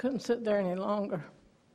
couldn't sit there any longer.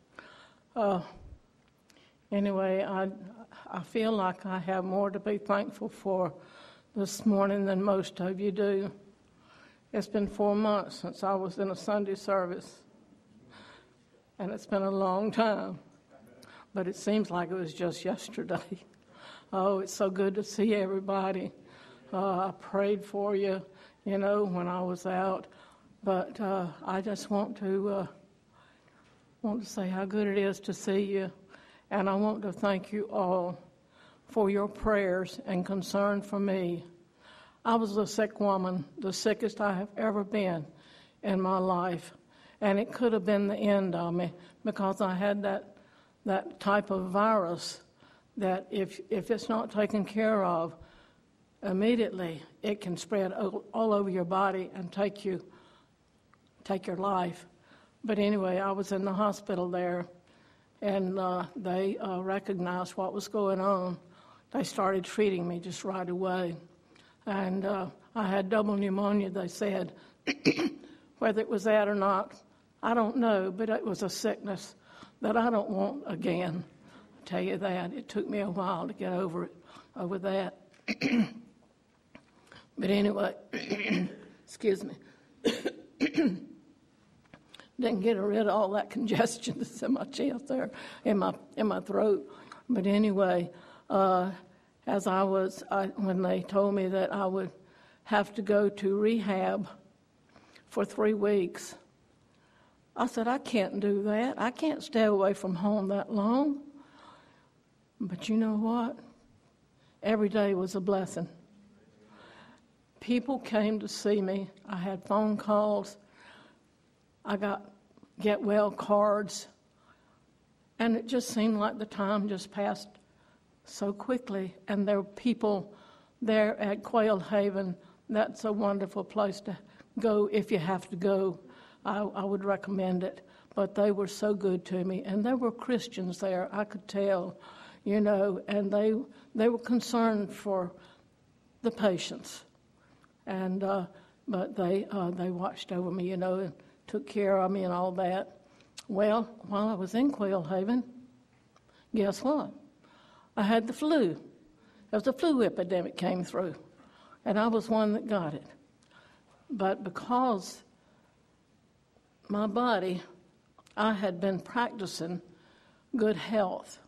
Anyway, I feel like I have more to be thankful for this morning than most of you do. It's been 4 months since I was in a Sunday service, and it's been a long time, but it seems like it was just yesterday. Oh, it's so good to see everybody. I prayed for you, when I was out, but I just want to say how good it is to see you, and I want to thank you all for your prayers and concern for me. I was a sick woman, the sickest I have ever been in my life, and it could have been the end of me because I had that type of virus that if it's not taken care of immediately, it can spread all over your body and take your life. But anyway, I was in the hospital there, and they recognized what was going on. They started treating me just right away. And I had double pneumonia, they said. Whether it was that or not, I don't know, but it was a sickness that I don't want again. I'll tell you that. It took me a while to get over that. But anyway, excuse me. Didn't get rid of all that congestion that's in my chest there, in my throat. But anyway, when they told me that I would have to go to rehab for 3 weeks, I said, I can't do that. I can't stay away from home that long. But you know what? Every day was a blessing. People came to see me. I had phone calls. I got get well cards. And it just seemed like the time just passed so quickly. And there were people there at Quail Haven. That's a wonderful place to go if you have to go. I would recommend it. But they were so good to me. And there were Christians there, I could tell, and they were concerned for the patients. And but they watched over me, and took care of me and all that. Well, while I was in Quail Haven, guess what? I had the flu. There was a flu epidemic came through, and I was one that got it. But because my body, I had been practicing good health,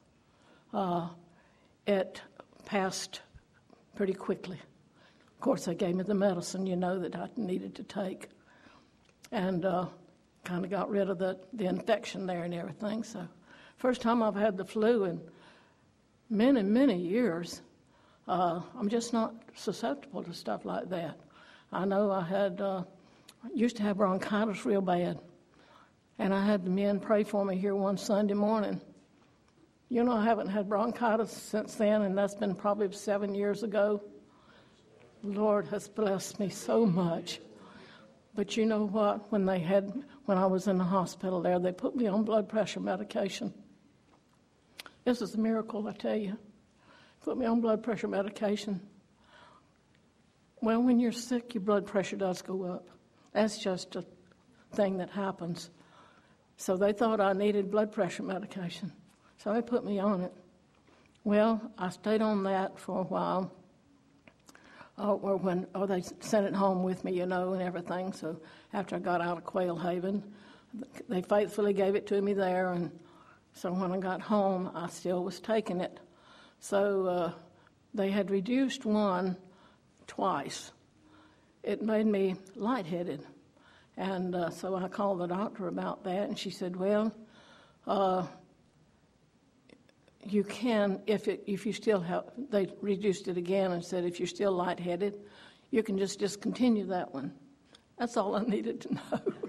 it passed pretty quickly. Of course, they gave me the medicine, that I needed to take, and kind of got rid of the infection there and everything. So, first time I've had the flu in many, many years. I'm just not susceptible to stuff like that. I know I used to have bronchitis real bad, and I had the men pray for me here one Sunday morning. I haven't had bronchitis since then, and that's been probably 7 years ago. Lord has blessed me so much. But you know what? When I was in the hospital there, they put me on blood pressure medication. This is a miracle, I tell you. Put me on blood pressure medication. Well, when you're sick, your blood pressure does go up. That's just a thing that happens. So they thought I needed blood pressure medication. So they put me on it. Well, I stayed on that for a while. Or they sent it home with me, and everything. So after I got out of Quail Haven, they faithfully gave it to me there. And so when I got home, I still was taking it. So they had reduced one twice. It made me lightheaded. And so I called the doctor about that, and she said, well, you can, if you still have, they reduced it again and said, if you're still lightheaded, you can just discontinue that one. That's all I needed to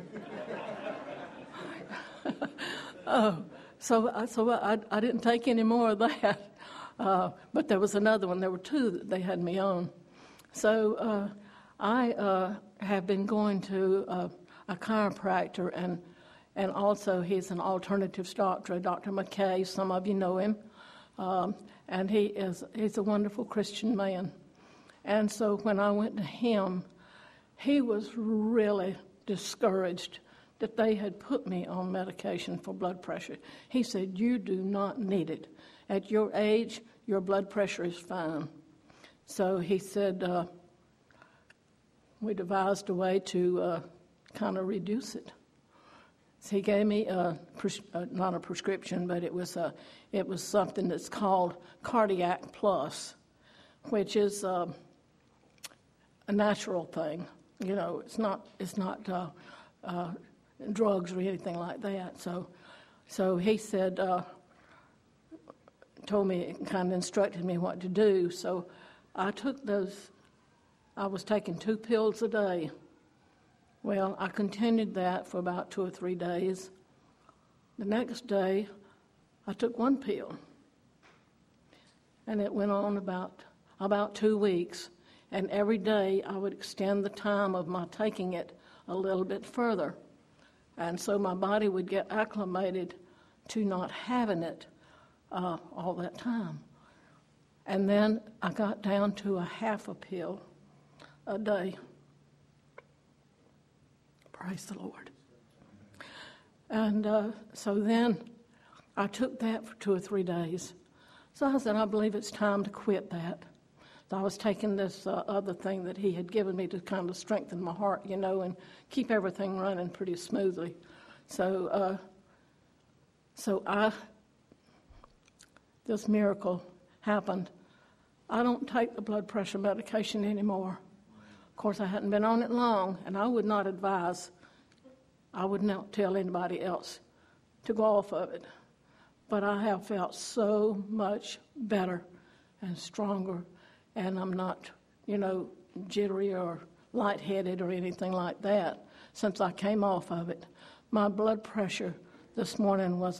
know. So I didn't take any more of that. But there was another one. There were 2 that they had me on. So I have been going to a chiropractor, and also he's an alternatives doctor, Dr. McKay. Some of you know him. And he's a wonderful Christian man. And so when I went to him, he was really discouraged that they had put me on medication for blood pressure. He said, "You do not need it. At your age, your blood pressure is fine." So he said, we devised a way to kind of reduce it. So he gave me not a prescription, but it was something that's called Cardiac Plus, which is a natural thing. You know, it's not drugs or anything like that. So he said, told me, kind of instructed me what to do. So I took those. I was taking 2 pills a day. Well, I continued that for about 2 or 3 days. The next day, I took 1 pill. And it went on about 2 weeks. And every day, I would extend the time of my taking it a little bit further. And so my body would get acclimated to not having it all that time. And then I got down to a half a pill a day. Praise the Lord. And so then I took that for 2 or 3 days. So I said, I believe it's time to quit that. So I was taking this other thing that he had given me to kind of strengthen my heart, you know, and keep everything running pretty smoothly. So this miracle happened. I don't take the blood pressure medication anymore. Of course, I hadn't been on it long, and I would not tell anybody else to go off of it. But I have felt so much better and stronger, and I'm not, you know, jittery or lightheaded or anything like that since I came off of it. My blood pressure this morning was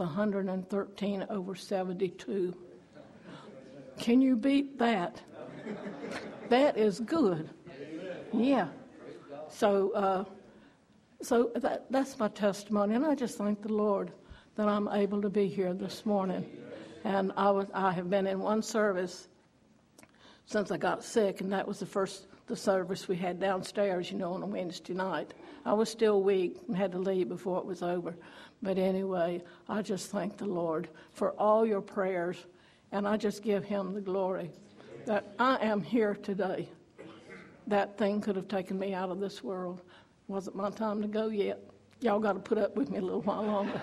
113/72. Can you beat that? That is good. Yeah. So that's my testimony, and I just thank the Lord that I'm able to be here this morning. And I have been in one service since I got sick, and that was the service we had downstairs, you know, on a Wednesday night. I was still weak and had to leave before it was over. But anyway, I just thank the Lord for all your prayers, and I just give him the glory that I am here today. That thing could have taken me out of this world. Wasn't my time to go yet. Y'all got to put up with me a little while longer.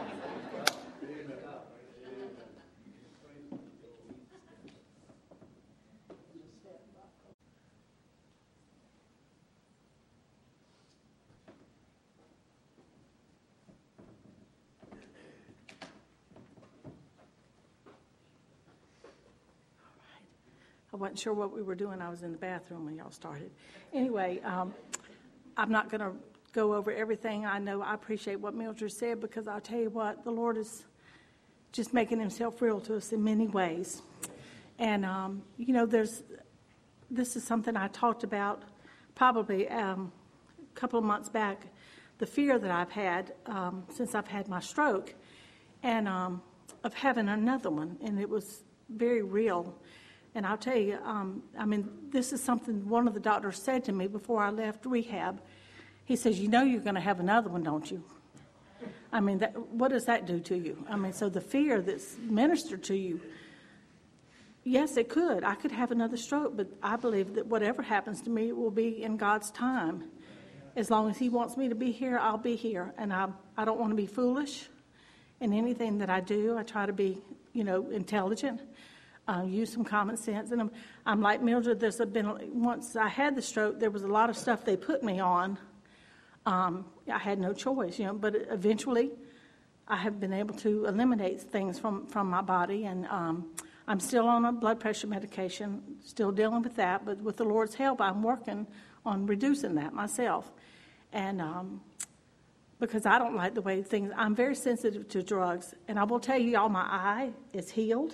I wasn't sure what we were doing. I was in the bathroom when y'all started. Anyway, I'm not going to go over everything. I know I appreciate what Mildred said, because I'll tell you what, the Lord is just making himself real to us in many ways. And, you know, this is something I talked about probably a couple of months back, the fear that I've had since I've had my stroke, and of having another one, and it was very real. And I'll tell you, I mean, this is something one of the doctors said to me before I left rehab. He says, "You know you're going to have another one, don't you?" I mean, what does that do to you? I mean, so the fear that's ministered to you, yes, it could. I could have another stroke, but I believe that whatever happens to me will be in God's time. As long as he wants me to be here, I'll be here. And I don't want to be foolish in anything that I do. I try to be, you know, intelligent. Use some common sense. And I'm like Mildred, once I had the stroke, there was a lot of stuff they put me on. I had no choice, you know, but eventually I have been able to eliminate things from my body. And I'm still on a blood pressure medication, still dealing with that. But with the Lord's help, I'm working on reducing that myself. And because I don't like the way things, I'm very sensitive to drugs. And I will tell you, y'all, my eye is healed.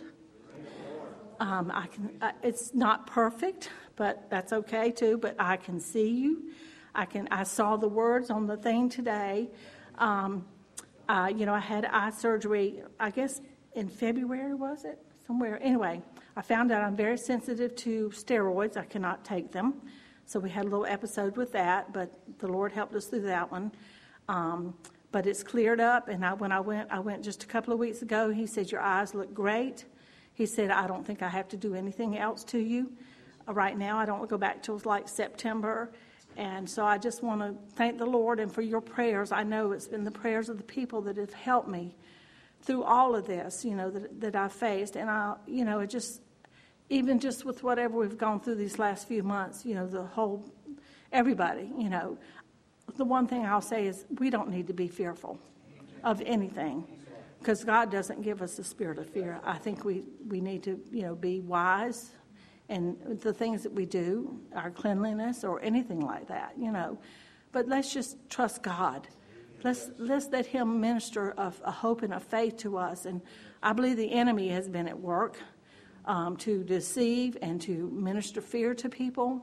It's not perfect, but that's okay too. But I can see you. I saw the words on the thing today. You know, I had eye surgery, I guess in February, was it? Somewhere. Anyway, I found out I'm very sensitive to steroids. I cannot take them. So we had a little episode with that, but the Lord helped us through that one. but it's cleared up. And when I went just a couple of weeks ago. He said, your eyes look great. He said, I don't think I have to do anything else to you. Right now, I don't go back till like September. And so I just want to thank the Lord and for your prayers. I know it's been the prayers of the people that have helped me through all of this, that I faced. And it just, even just with whatever we've gone through these last few months, everybody, the one thing I'll say is we don't need to be fearful of anything, because God doesn't give us the spirit of fear. I think we need to, be wise in the things that we do, our cleanliness or anything like that, But let's just trust God. Let's let him minister a hope and a faith to us. And I believe the enemy has been at work to deceive and to minister fear to people.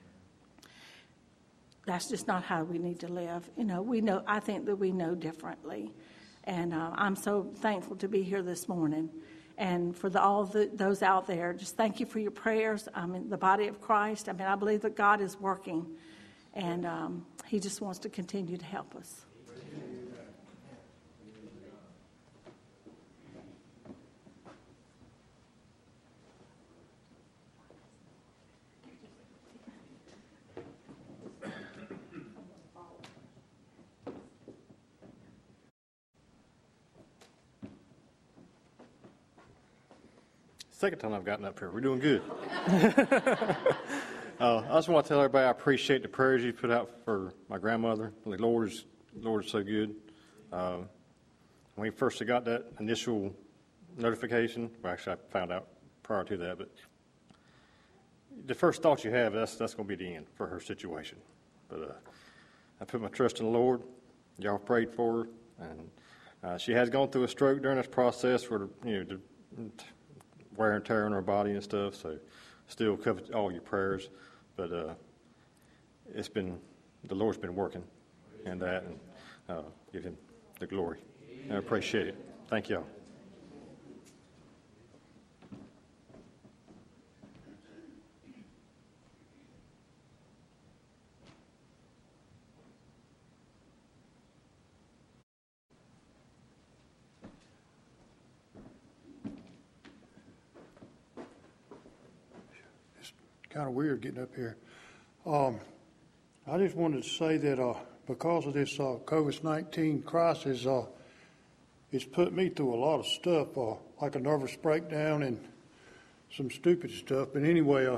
That's just not how we need to live. I think that we know differently. And I'm so thankful to be here this morning. And for those out there, just thank you for your prayers. In the body of Christ, I believe that God is working. And he just wants to continue to help us. Second time I've gotten up here. We're doing good. I just want to tell everybody I appreciate the prayers you put out for my grandmother. The Lord is so good. When we first got that initial notification, well, actually I found out prior to that, but the first thought you have, that's going to be the end for her situation. But I put my trust in the Lord. Y'all prayed for her, and she has gone through a stroke during this process where the wear and tear on her body and stuff, so still cover all your prayers, but the Lord's been working in that, and give him the glory. I appreciate it. Thank y'all. Kind of weird getting up here. I just wanted to say that because of this COVID-19 crisis, it's put me through a lot of stuff, like a nervous breakdown and some stupid stuff. But anyway,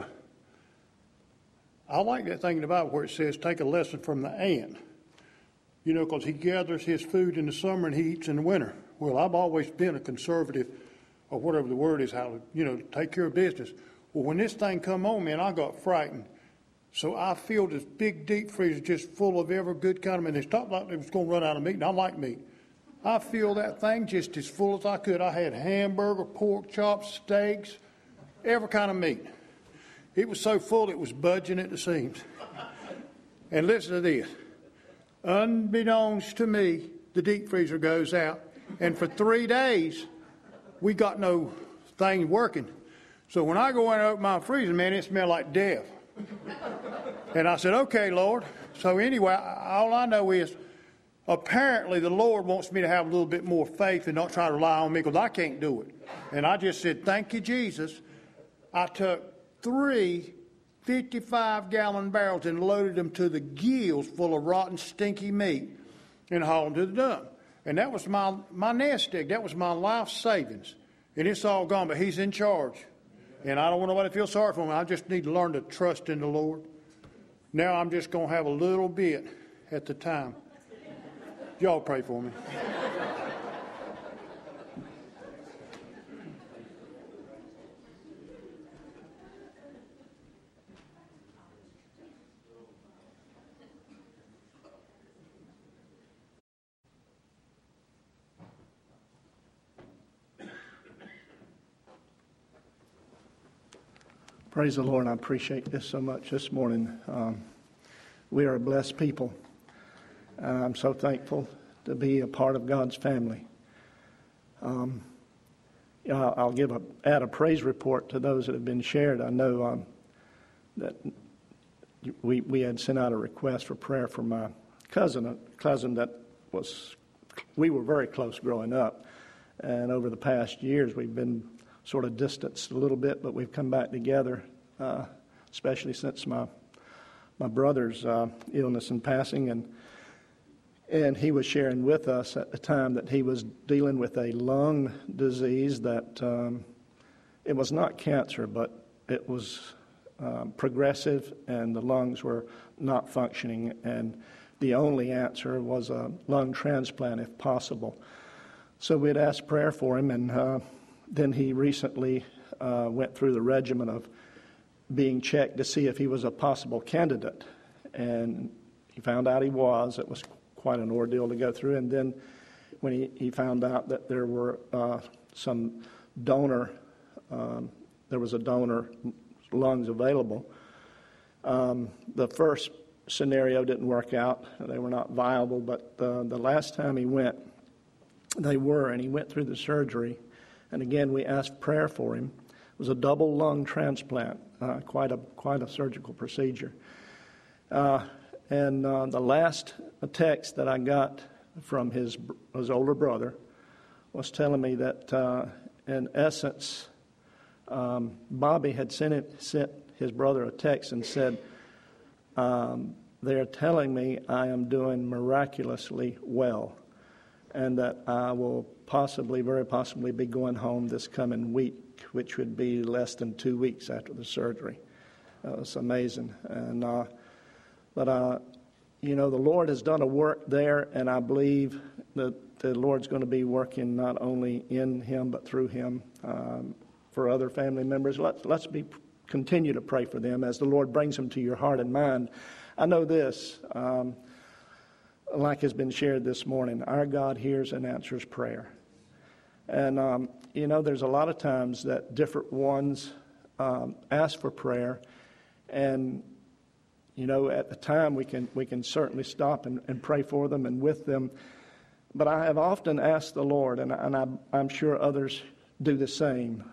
I like that thing in the Bible where it says, take a lesson from the ant. Because he gathers his food in the summer and he eats in the winter. Well, I've always been a conservative, or whatever the word is, how to, take care of business. Well, when this thing come on, man, I got frightened. So I filled this big deep freezer just full of every good kind of meat. It stopped like it was going to run out of meat, and I like meat. I filled that thing just as full as I could. I had hamburger, pork chops, steaks, every kind of meat. It was so full it was budging at the seams. And listen to this. Unbeknownst to me, the deep freezer goes out, and for 3 days, we got no thing working. So when I go in and open my freezer, man, it smelled like death. And I said, okay, Lord. So anyway, all I know is apparently the Lord wants me to have a little bit more faith and not try to rely on me, because I can't do it. And I just said, thank you, Jesus. I took 3 55-gallon barrels and loaded them to the gills full of rotten, stinky meat and hauled them to the dump. And that was my nest egg. That was my life savings. And it's all gone, but he's in charge. And I don't want nobody to feel sorry for me. I just need to learn to trust in the Lord. Now I'm just going to have a little bit at the time. Y'all pray for me. Praise the Lord. I appreciate this so much this morning. We are a blessed people. I'm so thankful to be a part of God's family. I'll add a praise report to those that have been shared. I know that we had sent out a request for prayer for my cousin that was we were very close growing up. And over the past years, we've been sort of distanced a little bit, but we've come back together, especially since my brother's illness and passing. And he was sharing with us at the time that he was dealing with a lung disease that it was not cancer, but it was progressive, and the lungs were not functioning, and the only answer was a lung transplant if possible. So we'd asked prayer for him, and then he recently went through the regimen of being checked to see if he was a possible candidate, and he found out he was. It was quite an ordeal to go through, and then when he found out that there were some donor, there was a donor lungs available. The first scenario didn't work out. They were not viable, but the last time he went, they were, and he went through the surgery. And again, we asked prayer for him. It was a double lung transplant, quite a surgical procedure. And the last text that I got from his older brother was telling me that, in essence, Bobby had sent his brother a text and said, they're telling me I am doing miraculously well, and that I will very possibly be going home this coming week, which would be less than 2 weeks after the surgery. That was amazing. And but the Lord has done a work there, and I believe that the Lord's going to be working not only in him but through him for other family members. Let's continue to pray for them as the Lord brings them to your heart and mind. I know this, like has been shared this morning, our God hears and answers prayer. And, there's a lot of times that different ones ask for prayer, and, at the time we can certainly stop and pray for them and with them. But I have often asked the Lord, and I'm sure others do the same,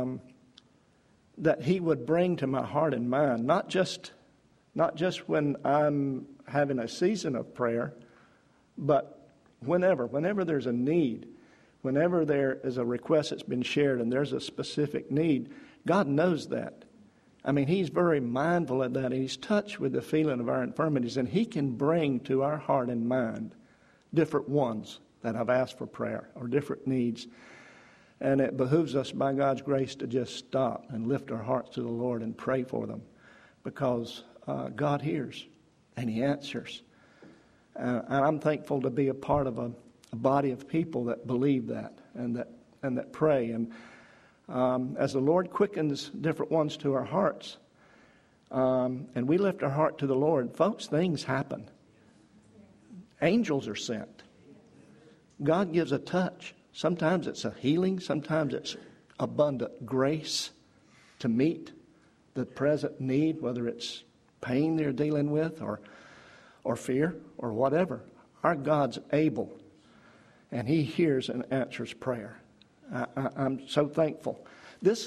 that he would bring to my heart and mind, not just when I'm having a season of prayer, but whenever there's a need, whenever there is a request that's been shared and there's a specific need, God knows that. I mean, he's very mindful of that, and he's touched with the feeling of our infirmities, and he can bring to our heart and mind different ones that have asked for prayer or different needs. And it behooves us, by God's grace, to just stop and lift our hearts to the Lord and pray for them, because God hears and he answers. And I'm thankful to be a part of a body of people that believe that and that pray. And as the Lord quickens different ones to our hearts, and we lift our heart to the Lord, folks, things happen. Angels are sent. God gives a touch. Sometimes it's a healing. Sometimes it's abundant grace to meet the present need, whether it's pain they're dealing with or fear or whatever. Our God's able, and he hears and answers prayer. I'm so thankful. This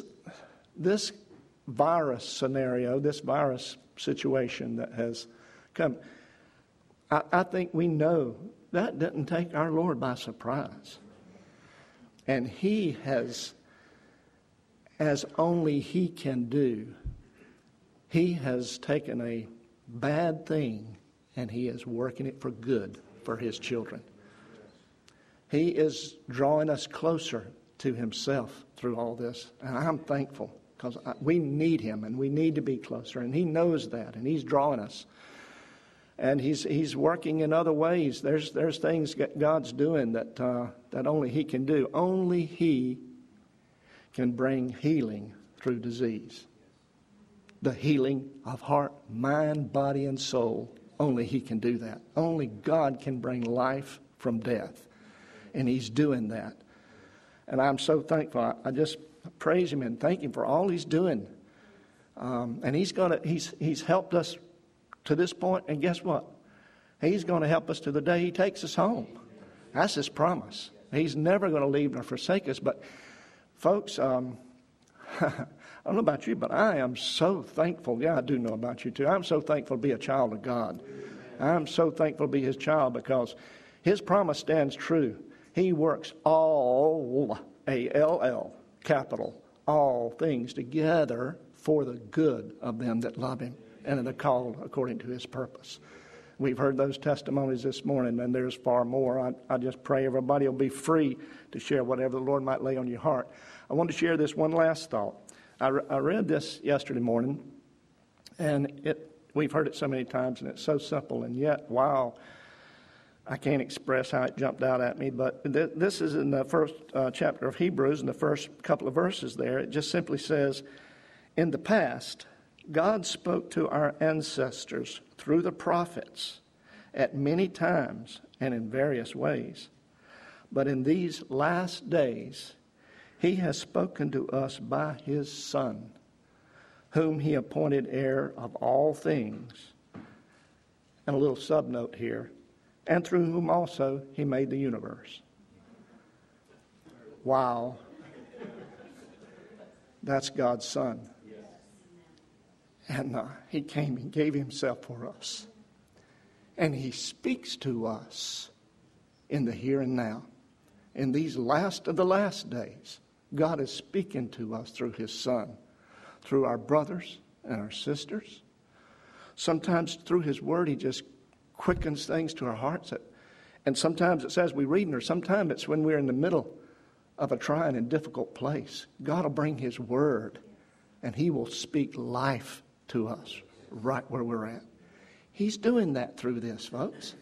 virus scenario, this virus situation that has come, I think we know that didn't take our Lord by surprise. And he has, as only he can do, he has taken a bad thing and he is working it for good for his children. He is drawing us closer to himself through all this. And I'm thankful, because we need him and we need to be closer. And he knows that, and he's drawing us. And he's working in other ways. There's things God's doing that only he can do. Only he can bring healing through disease. The healing of heart, mind, body, and soul. Only he can do that. Only God can bring life from death. And he's doing that. And I'm so thankful. I just praise him and thank him for all he's doing. And he's helped us to this point, and guess what? He's going to help us to the day he takes us home. That's his promise. He's never going to leave nor forsake us. But folks, I don't know about you, but I am so thankful. Yeah, I do know about you too. I'm so thankful to be a child of God. I'm so thankful to be his child, because His promise stands true. He works all, A-L-L, capital, all things together for the good of them that love him and are called according to his purpose. We've heard those testimonies this morning, and there's far more. I just pray everybody will be free to share whatever the Lord might lay on your heart. I want to share this one last thought. I read this yesterday morning, and we've heard it so many times, and it's so simple, and yet, wow, I can't express how it jumped out at me, but this is in the first chapter of Hebrews, in the first couple of verses there. It just simply says, in the past, God spoke to our ancestors through the prophets at many times and in various ways. But in these last days, he has spoken to us by his Son, whom he appointed heir of all things. And a little subnote here, and through whom also he made the universe. Wow. That's God's Son. And he came and gave himself for us. And he speaks to us in the here and now. In these last of the last days, God is speaking to us through his Son, through our brothers and our sisters. Sometimes through his word, he just quickens things to our hearts. And sometimes it's as we read, or sometimes it's when we're in the middle of a trying and difficult place. God will bring his word, and he will speak life to us right where we're at. He's doing that through this, folks.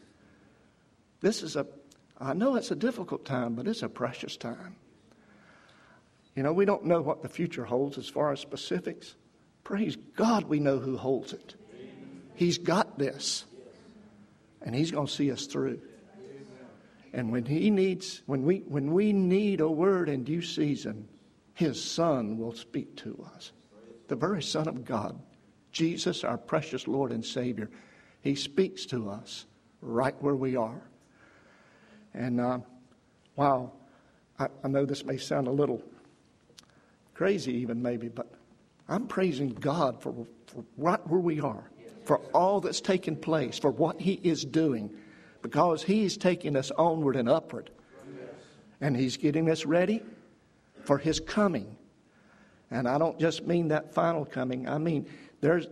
I know it's a difficult time, but it's a precious time. You know, we don't know what the future holds as far as specifics. Praise God, we know who holds it. He's got this. And he's going to see us through. And when we need a word in due season, his Son will speak to us. The very Son of God, Jesus, our precious Lord and Savior, he speaks to us right where we are. And wow, I know this may sound a little crazy even maybe, but I'm praising God for right where we are, for all that's taken place, for what he is doing, because he's taking us onward and upward. And he's getting us ready for his coming. And I don't just mean that final coming. I mean, there's,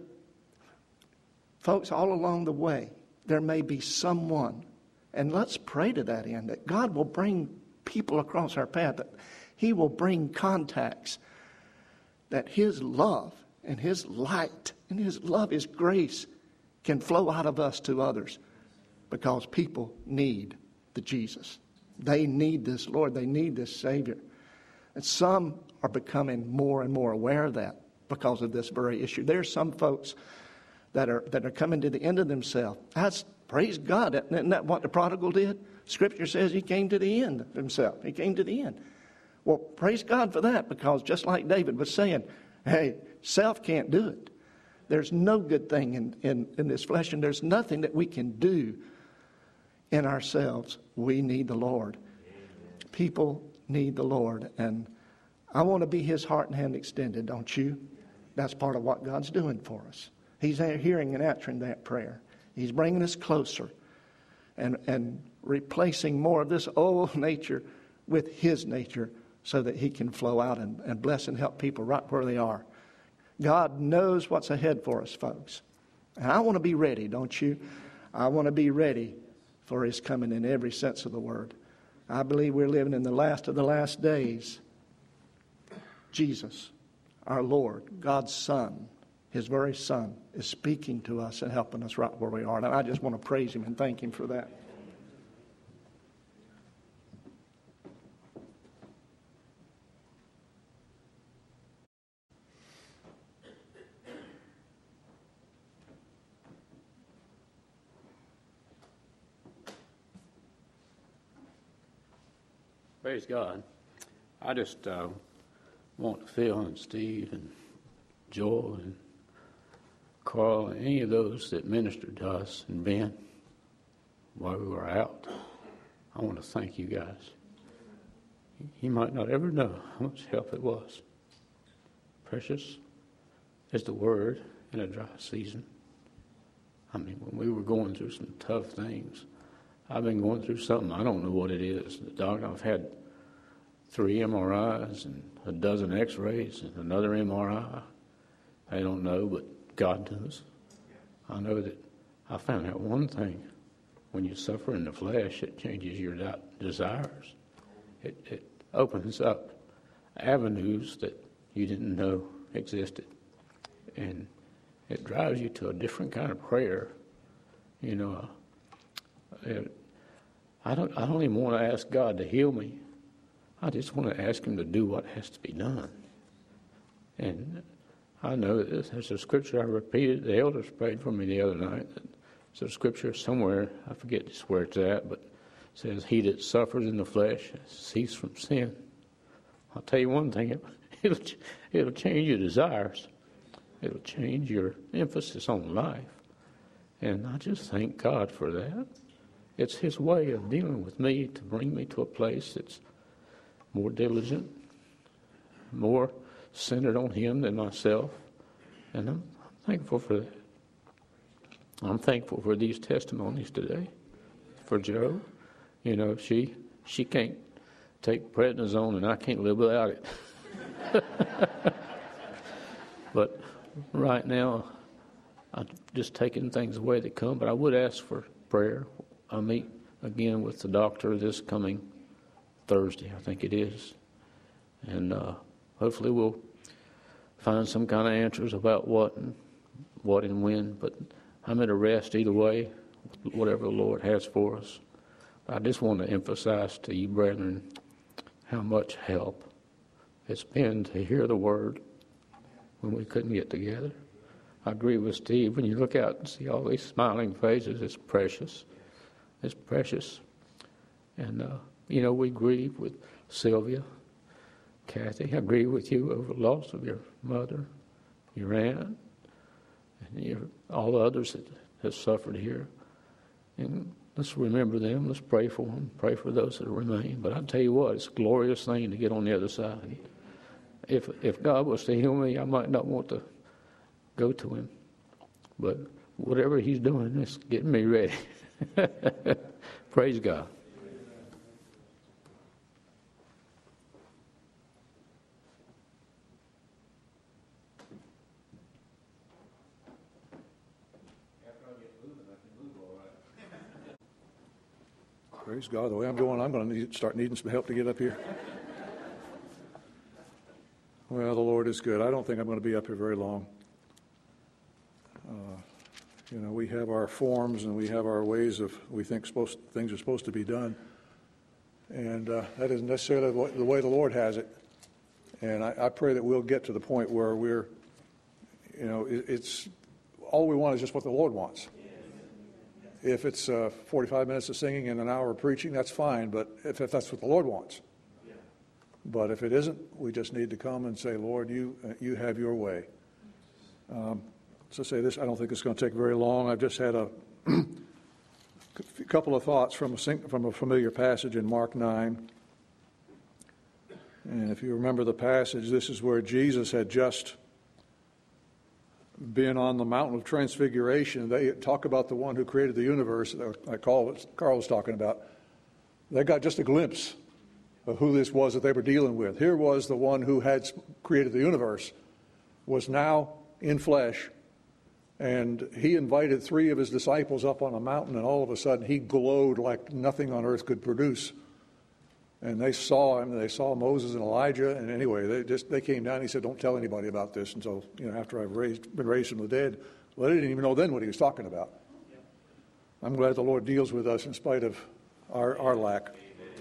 folks, all along the way, there may be someone, and let's pray to that end, that God will bring people across our path, that he will bring contacts, that his love and his light and his love, his grace can flow out of us to others, because people need the Jesus. They need this Lord. They need this Savior. And some are becoming more and more aware of that because of this very issue. There's some folks that are coming to the end of themselves. That's, praise God. Isn't that what the prodigal did? Scripture says he came to the end of himself. He came to the end. Well, praise God for that, because just like David was saying, hey, self can't do it. There's no good thing in this flesh, and there's nothing that we can do in ourselves. We need the Lord. People need the Lord, and I want to be his heart and hand extended, don't you? That's part of what God's doing for us. He's hearing and answering that prayer. He's bringing us closer and replacing more of this old nature with his nature, so that he can flow out and bless and help people right where they are. God knows what's ahead for us, folks. And I want to be ready, don't you? I want to be ready for his coming in every sense of the word. I believe we're living in the last of the last days. Jesus, our Lord, God's Son, his very Son, is speaking to us and helping us right where we are. And I just want to praise him and thank him for that. Praise God. I just want Phil and Steve and Joel and Carl and any of those that ministered to us and Ben while we were out. I want to thank you guys. You might not ever know how much help it was. Precious is the word in a dry season. I mean, when we were going through some tough things, I've been going through something. I don't know what it is. Doc, I've had 3 MRIs and a dozen X-rays and another MRI. I don't know, but God does. I know that I found out one thing. When you suffer in the flesh, it changes your desires. It opens up avenues that you didn't know existed. And it drives you to a different kind of prayer. You know, I don't even want to ask God to heal me. I just want to ask him to do what has to be done. And I know that there's a scripture I repeated. The elders prayed for me the other night. There's a scripture somewhere, I forget just where it's at, but it says, he that suffers in the flesh cease from sin. I'll tell you one thing, it'll change your desires. It'll change your emphasis on life. And I just thank God for that. It's his way of dealing with me to bring me to a place that's more diligent, more centered on him than myself. And I'm thankful for that. I'm thankful for these testimonies today. For Jo, you know, she can't take prednisone and I can't live without it. But right now, I'm just taking things away that come. But I would ask for prayer. I'll meet again with the doctor this coming Thursday, I think it is. And hopefully we'll find some kind of answers about what and when. But I'm at a rest either way, whatever the Lord has for us. I just want to emphasize to you, brethren, how much help it's been to hear the word when we couldn't get together. I agree with Steve. When you look out and see all these smiling faces, it's precious. It's precious. And, you know, we grieve with Sylvia, Kathy. I agree with you over the loss of your mother, your aunt, and all the others that have suffered here. And let's remember them. Let's pray for them. Pray for those that remain. But I tell you what, it's a glorious thing to get on the other side. If God was to heal me, I might not want to go to him. But whatever he's doing, it's getting me ready. Praise God. Praise God. The way I'm going to start needing some help to get up here. Well, the Lord is good. I don't think I'm going to be up here very long. You know, we have our forms and we have our ways of, we think things are supposed to be done. And that isn't necessarily the way the Lord has it. And I pray that we'll get to the point where we're, you know, it's all we want is just what the Lord wants. If it's 45 minutes of singing and an hour of preaching, that's fine, but if that's what the Lord wants. But if it isn't, we just need to come and say, Lord, you have your way. So say this, I don't think it's going to take very long. I've just had a couple of thoughts from a familiar passage in Mark 9. And if you remember the passage, this is where Jesus had just been on the mountain of transfiguration. They talk about the one who created the universe, like Carl was talking about. They got just a glimpse of who this was that they were dealing with. Here was the one who had created the universe, was now in flesh, and he invited 3 of his disciples up on a mountain, and all of a sudden he glowed like nothing on earth could produce. And they saw him, they saw Moses and Elijah, and anyway, they came down and he said, don't tell anybody about this until, you know, after I've been raised from the dead. Well, they didn't even know then what he was talking about. I'm glad the Lord deals with us in spite of our lack.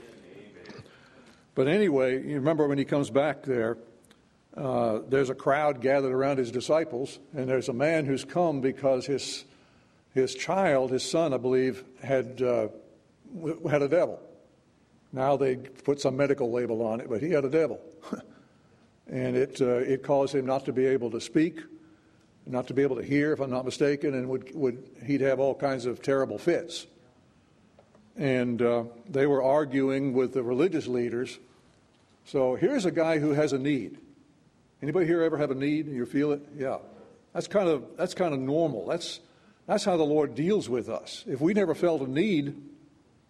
But anyway, you remember when he comes back there, there's a crowd gathered around his disciples, and there's a man who's come because his child, his son, I believe, had a devil. Now they put some medical label on it, but he had a devil. And it caused him not to be able to speak, not to be able to hear, if I'm not mistaken, and he'd have all kinds of terrible fits. And they were arguing with the religious leaders. So here's a guy who has a need. Anybody here ever have a need and you feel it? Yeah. That's kind of normal. That's how the Lord deals with us. If we never felt a need,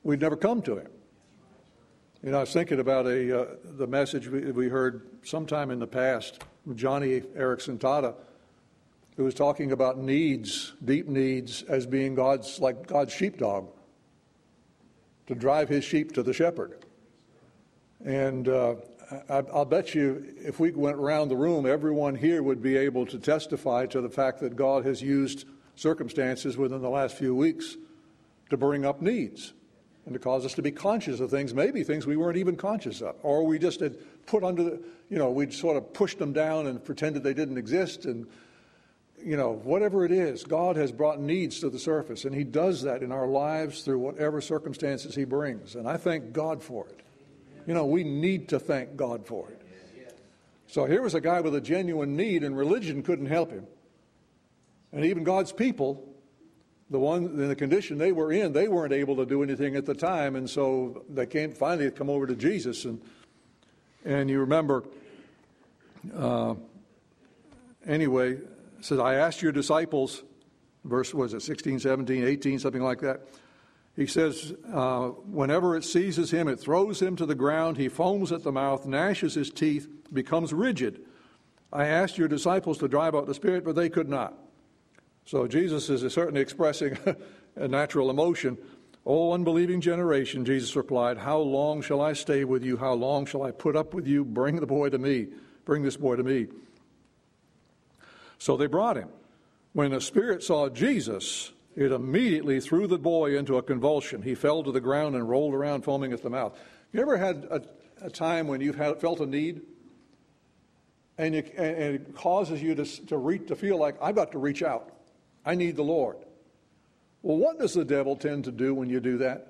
we'd never come to him. You know, I was thinking about the message we heard sometime in the past from Johnny Erickson Tata, who was talking about needs, deep needs, as being God's sheepdog, to drive his sheep to the shepherd. And I'll bet you if we went around the room, everyone here would be able to testify to the fact that God has used circumstances within the last few weeks to bring up needs and to cause us to be conscious of things, maybe things we weren't even conscious of, or we just had put under the, we'd sort of pushed them down and pretended they didn't exist. And, whatever it is, God has brought needs to the surface, and he does that in our lives through whatever circumstances he brings. And I thank God for it. We need to thank God for it. So here was a guy with a genuine need, and religion couldn't help him. And even God's people, the one in the condition they were in, they weren't able to do anything at the time, and so they finally come over to Jesus. And you remember, anyway, it says, I asked your disciples, verse, 16, 17, 18, something like that. He says, whenever it seizes him, it throws him to the ground. He foams at the mouth, gnashes his teeth, becomes rigid. I asked your disciples to drive out the spirit, but they could not. So Jesus is certainly expressing a natural emotion. O unbelieving generation, Jesus replied, how long shall I stay with you? How long shall I put up with you? Bring the boy to me. Bring this boy to me. So they brought him. When the spirit saw Jesus, it immediately threw the boy into a convulsion. He fell to the ground and rolled around, foaming at the mouth. You ever had a time when you've felt a need, and it causes you to feel like, I've got to reach out. I need the Lord. Well, what does the devil tend to do when you do that?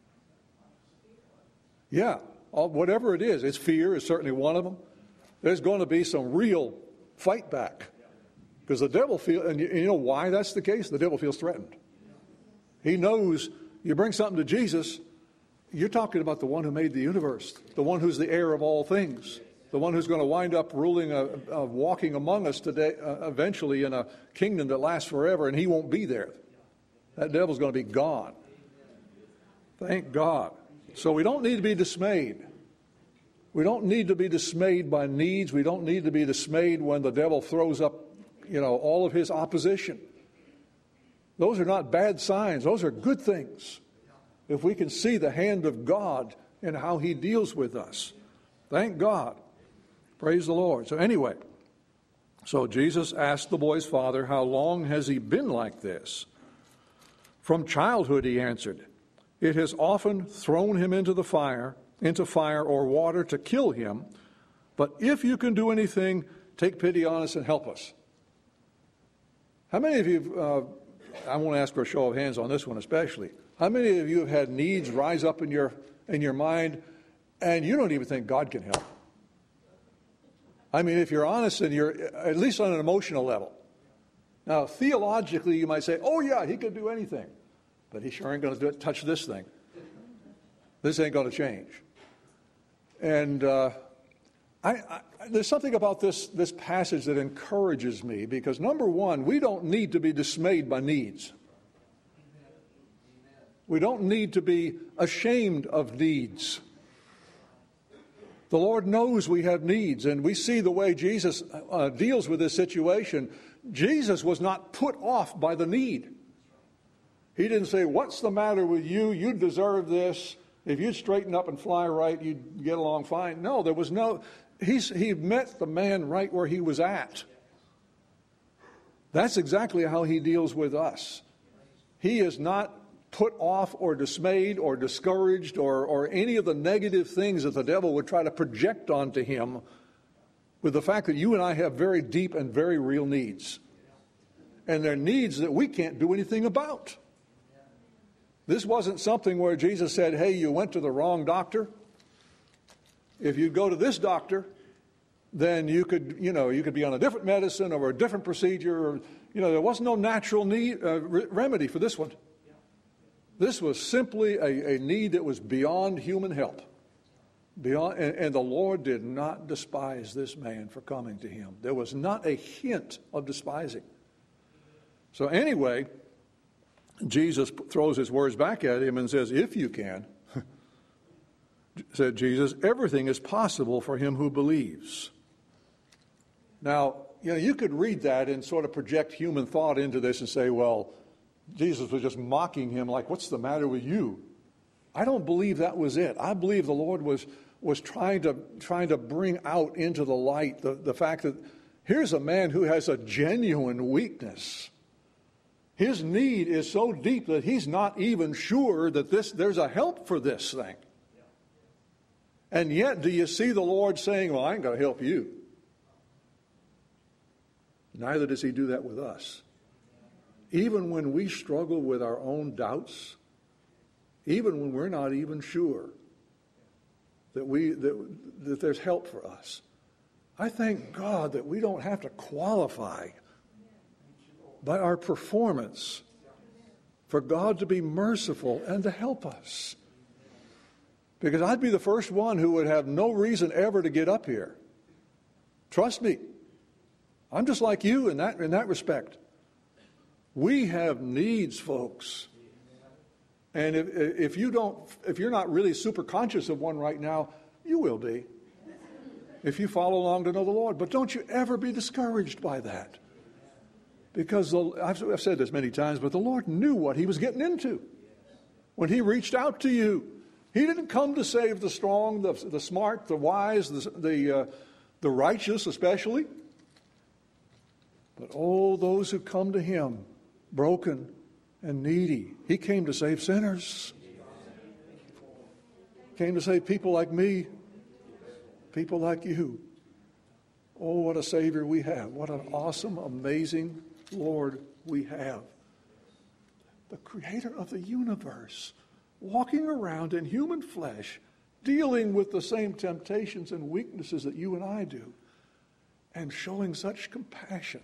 Yeah, whatever it is. It's fear is certainly one of them. There's going to be some real fight back. Because the devil feels, and you know why that's the case? The devil feels threatened. He knows you bring something to Jesus, you're talking about the one who made the universe, the one who's the heir of all things, the one who's going to wind up ruling, walking among us today, eventually in a kingdom that lasts forever, and he won't be there. That devil's going to be gone. Thank God. So we don't need to be dismayed. We don't need to be dismayed by needs. We don't need to be dismayed when the devil throws up, all of his opposition. Those are not bad signs. Those are good things. If we can see the hand of God in how he deals with us. Thank God. Praise the Lord. So anyway, Jesus asked the boy's father, how long has he been like this? From childhood, he answered. It has often thrown him into fire or water to kill him. But if you can do anything, take pity on us and help us. How many of you, I won't ask for a show of hands on this one especially, how many of you have had needs rise up in your mind and you don't even think God can help? I mean, if you're honest and you're at least on an emotional level. Now, theologically, you might say, oh yeah, he could do anything. But he sure ain't going to touch this thing. This ain't going to change. And there's something about this passage that encourages me because, number one, we don't need to be dismayed by needs. We don't need to be ashamed of needs. The Lord knows we have needs, and we see the way Jesus deals with this situation. Jesus was not put off by the need. He didn't say, what's the matter with you? You deserve this. If you'd straighten up and fly right, you'd get along fine. No, there was no... He met the man right where he was at. That's exactly how he deals with us. He is not put off or dismayed or discouraged or any of the negative things that the devil would try to project onto him with the fact that you and I have very deep and very real needs. And they're needs that we can't do anything about. This wasn't something where Jesus said, hey, you went to the wrong doctor. If you go to this doctor, then you could be on a different medicine or a different procedure. Or, there was no natural remedy for this one. This was simply a need that was beyond human help. And the Lord did not despise this man for coming to him. There was not a hint of despising. So anyway, Jesus throws his words back at him and says, if you can, said Jesus, everything is possible for him who believes. Now, you could read that and sort of project human thought into this and say, well, Jesus was just mocking him like, what's the matter with you? I don't believe that was it. I believe the Lord was trying to bring out into the light the fact that here's a man who has a genuine weakness. His need is so deep that he's not even sure that there's a help for this thing. And yet, do you see the Lord saying, well, I ain't going to help you? Neither does he do that with us. Even when we struggle with our own doubts, even when we're not even sure that there's help for us, I thank God that we don't have to qualify by our performance for God to be merciful and to help us. Because I'd be the first one who would have no reason ever to get up here. Trust me. I'm just like you in that respect. We have needs, folks. And if you're not really super conscious of one right now, you will be if you follow along to know the Lord. But don't you ever be discouraged by that. Because I've said this many times, but the Lord knew what he was getting into when he reached out to you. He didn't come to save the strong, the smart, the wise, the righteous especially. But those who come to him, broken and needy. He came to save sinners. Came to save people like me, people like you. Oh, what a Savior we have. What an awesome, amazing Lord we have. The creator of the universe, walking around in human flesh, dealing with the same temptations and weaknesses that you and I do, and showing such compassion.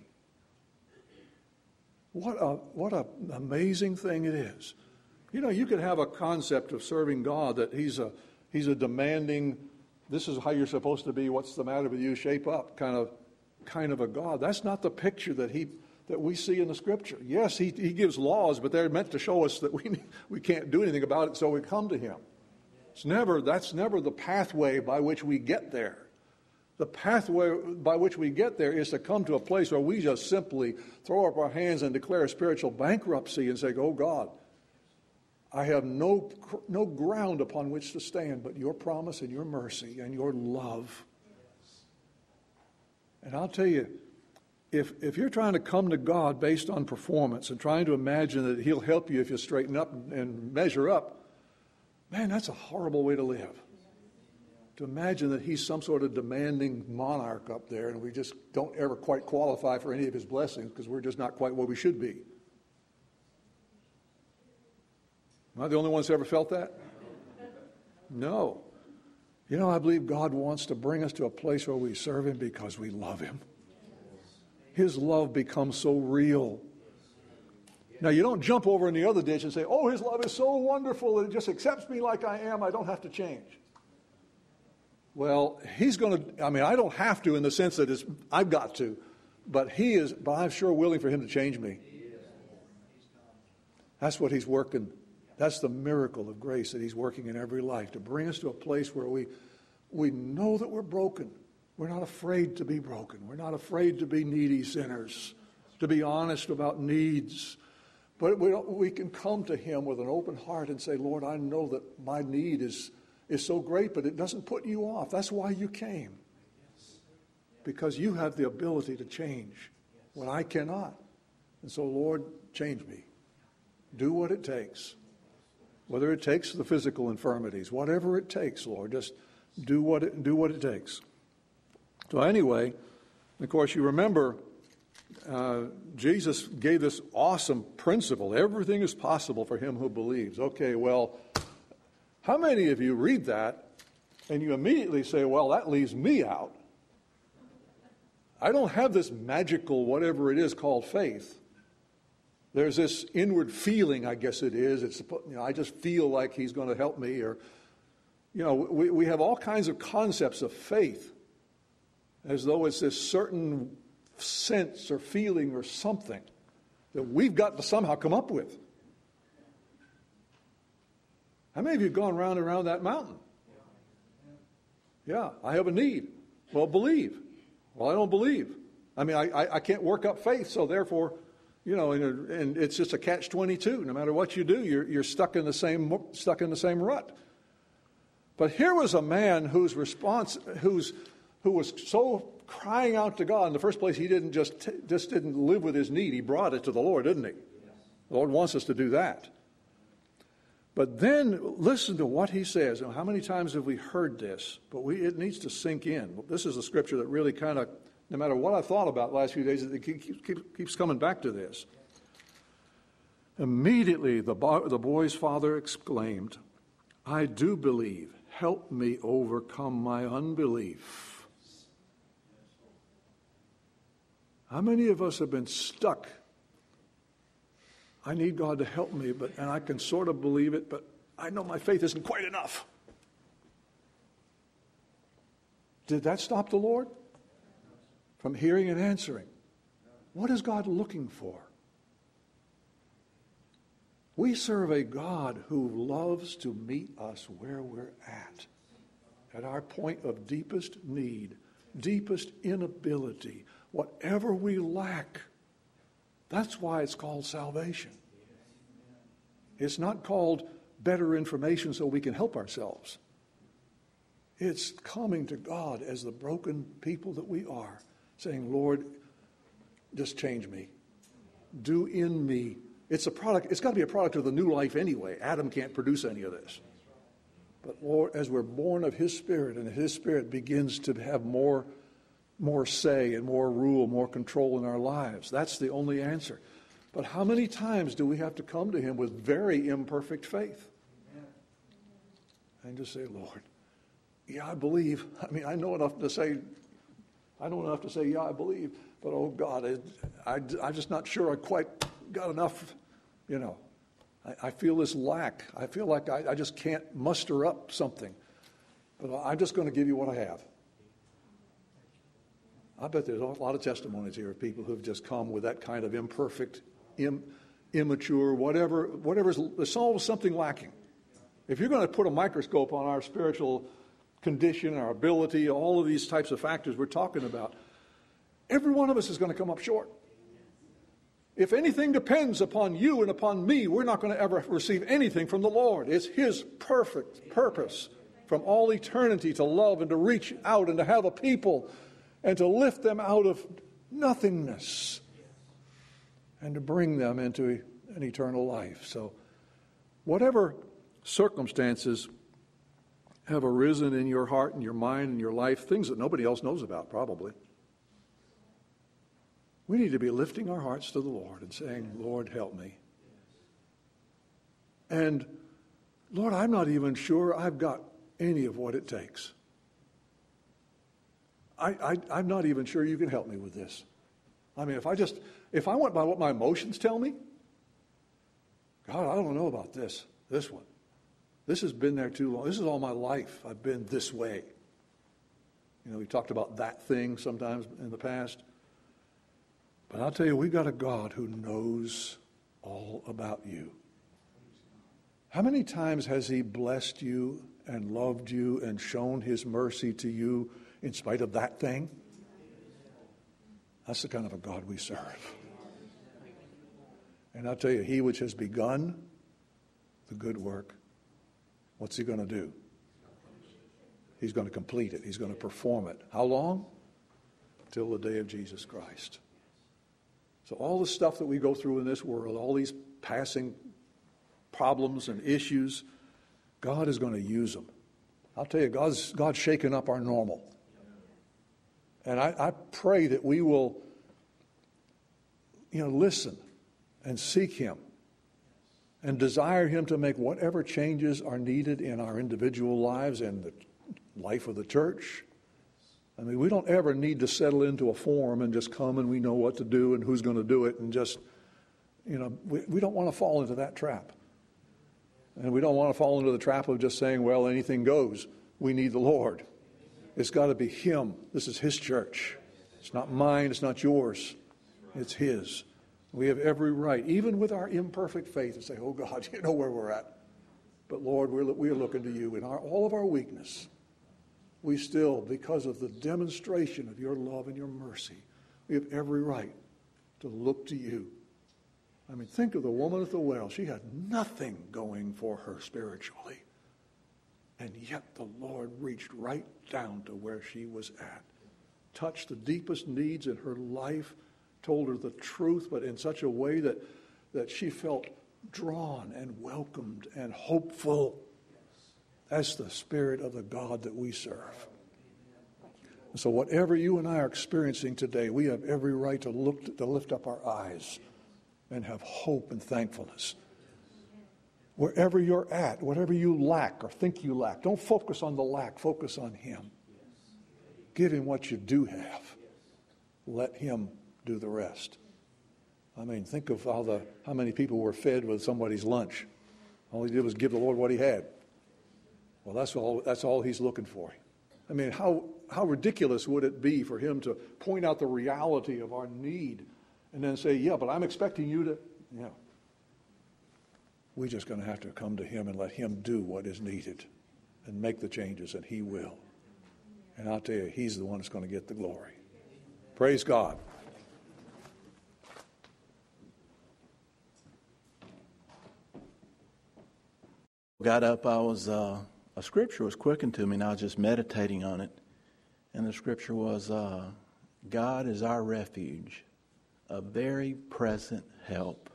What an amazing thing it is. You could have a concept of serving God that he's a demanding, this is how you're supposed to be, what's the matter with you, shape up kind of a God. That's not the picture that we see in the Scripture. Yes, he gives laws, but they're meant to show us that we can't do anything about it, so we come to him. That's never the pathway by which we get there. The pathway by which we get there is to come to a place where we just simply throw up our hands and declare spiritual bankruptcy and say, oh God, I have no ground upon which to stand but your promise and your mercy and your love. And I'll tell you, if you're trying to come to God based on performance and trying to imagine that he'll help you if you straighten up and measure up, man, that's a horrible way to live. To imagine that he's some sort of demanding monarch up there and we just don't ever quite qualify for any of his blessings because we're just not quite what we should be. Am I the only one that's ever felt that? No. I believe God wants to bring us to a place where we serve him because we love him. His love becomes so real. Now, you don't jump over in the other ditch and say, oh, his love is so wonderful that it just accepts me like I am. I don't have to change. Well, he's going to, I don't have to in the sense that I've got to, but I'm sure willing for him to change me. That's what he's working. That's the miracle of grace that he's working in every life, to bring us to a place where we know that we're broken. We're not afraid to be broken. We're not afraid to be needy sinners, to be honest about needs. But we can come to him with an open heart and say, Lord, I know that my need is so great, but it doesn't put you off. That's why you came. Because you have the ability to change when I cannot. And so, Lord, change me. Do what it takes. Whether it takes the physical infirmities, whatever it takes, Lord, just do what it takes. So anyway, of course, you remember Jesus gave this awesome principle. Everything is possible for him who believes. Okay, well, how many of you read that and you immediately say, well, that leaves me out? I don't have this magical whatever it is called faith. There's this inward feeling, I guess it is. I just feel like he's going to help me. Or, we have all kinds of concepts of faith as though it's this certain sense or feeling or something that we've got to somehow come up with. How many of you have gone round and around that mountain? Yeah, I have a need. Well, believe. Well, I don't believe. I mean, I can't work up faith, so therefore, you know, and it's just a catch-22. No matter what you do, you're stuck in the same rut. But here was a man who was so crying out to God. In the first place, he didn't just didn't live with his need. He brought it to the Lord, didn't he? The Lord wants us to do that. But then listen to what he says. Now, how many times have we heard this? But it needs to sink in. This is a scripture that really kind of, no matter what I thought about the last few days, it keeps coming back to this. Immediately, the boy's father exclaimed, "I do believe. Help me overcome my unbelief." How many of us have been stuck? I need God to help me, and I can sort of believe it, but I know my faith isn't quite enough. Did that stop the Lord from hearing and answering? What is God looking for? We serve a God who loves to meet us where we're at our point of deepest need, deepest inability, whatever we lack. That's why it's called salvation. It's not called better information so we can help ourselves. It's coming to God as the broken people that we are, saying, "Lord, just change me. Do in me." It's a product. It's got to be a product of the new life anyway. Adam can't produce any of this. But Lord, as we're born of His Spirit, and His Spirit begins to have more say and more rule, more control in our lives, that's the only answer. But how many times do we have to come to Him with very imperfect faith? And just say, "Lord, yeah, I believe. I mean, I know enough to say, yeah, I believe. But, oh, God, I'm just not sure I quite got enough, you know. I feel this lack. I feel like I just can't muster up something. But I'm just going to give you what I have." I bet there's a lot of testimonies here of people who've just come with that kind of imperfect, immature, whatever. There's always something lacking. If you're going to put a microscope on our spiritual condition, our ability, all of these types of factors we're talking about, every one of us is going to come up short. If anything depends upon you and upon me, we're not going to ever receive anything from the Lord. It's His perfect purpose from all eternity to love and to reach out and to have a people and to lift them out of nothingness and to bring them into an eternal life. So whatever circumstances have arisen in your heart and your mind and your life, things that nobody else knows about probably, we need to be lifting our hearts to the Lord and saying, "Lord, help me." And, Lord, I'm not even sure I've got any of what it takes. I'm not even sure you can help me with this. I mean, if I went by what my emotions tell me, God, I don't know about this one. This has been there too long. This is all my life. I've been this way. You know, we talked about that thing sometimes in the past. But I'll tell you, we've got a God who knows all about you. How many times has He blessed you and loved you and shown His mercy to you in spite of that thing? That's the kind of a God we serve. And I'll tell you, He which has begun the good work, what's He going to do? He's going to complete it. He's going to perform it. How long? Till the day of Jesus Christ. So all the stuff that we go through in this world, all these passing problems and issues, God is going to use them. I'll tell you, God's shaking up our normal. And I pray that we will, listen and seek Him and desire Him to make whatever changes are needed in our individual lives and the life of the church. I mean, we don't ever need to settle into a form and just come and we know what to do and who's going to do it and just, we don't want to fall into that trap. And we don't want to fall into the trap of just saying, well, anything goes. We need the Lord. It's got to be Him. This is His church. It's not mine. It's not yours. It's His. We have every right, even with our imperfect faith, to say, oh, God, you know where we're at. But Lord, we're looking to you in all of our weakness. We still, because of the demonstration of your love and your mercy, we have every right to look to you. I mean, think of the woman at the well. She had nothing going for her spiritually. And yet the Lord reached right down to where she was at, touched the deepest needs in her life, told her the truth, but in such a way that she felt drawn and welcomed and hopeful. That's the spirit of the God that we serve. So whatever you and I are experiencing today, we have every right to lift up our eyes and have hope and thankfulness. Wherever you're at, whatever you lack or think you lack, don't focus on the lack, focus on Him. Give Him what you do have. Let Him do the rest. I mean, think of how many people were fed with somebody's lunch. All he did was give the Lord what he had. Well, that's all He's looking for. I mean, how ridiculous would it be for Him to point out the reality of our need and then say, yeah, but I'm expecting you to, yeah. We're just going to have to come to Him and let Him do what is needed and make the changes, and He will. And I'll tell you, He's the one that's going to get the glory. Praise God. Got up, a scripture was quickened to me, and I was just meditating on it. And the scripture was, God is our refuge, a very present help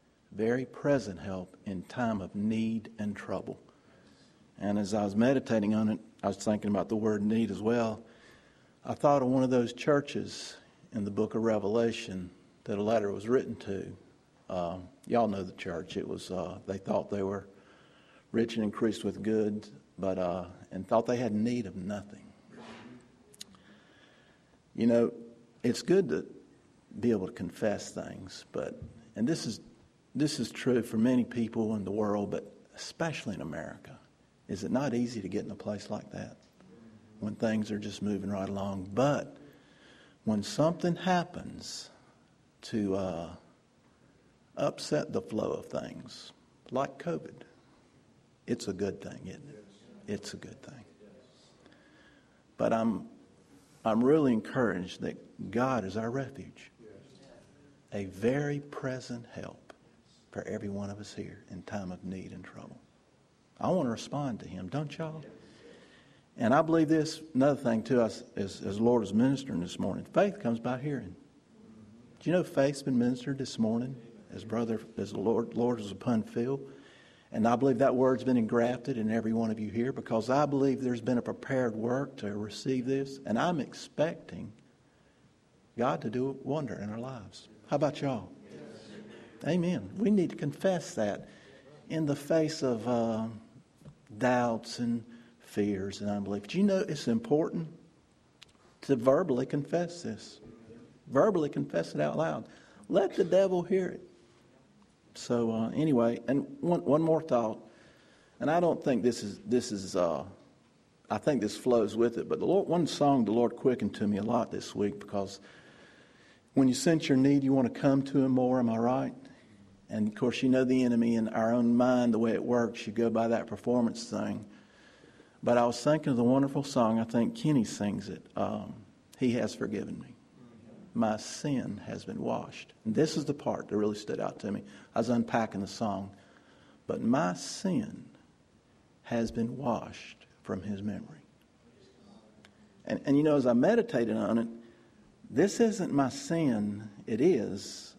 in time of need and trouble. And as I was meditating on it, I was thinking about the word need as well. I thought of one of those churches in the book of Revelation that a letter was written to. Y'all know the church. It was, they thought they were rich and increased with goods, but and thought they had need of nothing. You know, it's good to be able to confess things, and this is true for many people in the world, but especially in America. Is it not easy to get in a place like that when things are just moving right along? But when something happens to upset the flow of things, like COVID, it's a good thing, isn't it? It's a good thing. But I'm really encouraged that God is our refuge, a very present help for every one of us here in time of need and trouble. I want to respond to Him, don't y'all? And I believe this, another thing too, as the Lord is ministering this morning, faith comes by hearing. Do you know faith's been ministered this morning as the Lord is upon Phil? And I believe that word's been engrafted in every one of you here, because I believe there's been a prepared work to receive this, and I'm expecting God to do a wonder in our lives. How about y'all? Yes. Amen. We need to confess that in the face of doubts and fears and unbelief. But you know, it's important to verbally confess this. Verbally confess it out loud. Let the devil hear it. So anyway, and one more thought, and I don't think this is I think this flows with it. But one song the Lord quickened to me a lot this week, because when you sense your need, you want to come to Him more. Am I right? And of course, you know the enemy in our own mind, the way it works. You go by that performance thing. But I was thinking of the wonderful song. I think Kenny sings it. He has forgiven me. My sin has been washed. And this is the part that really stood out to me. I was unpacking the song. But my sin has been washed from His memory. And you know, as I meditated on it, this isn't my sin. It is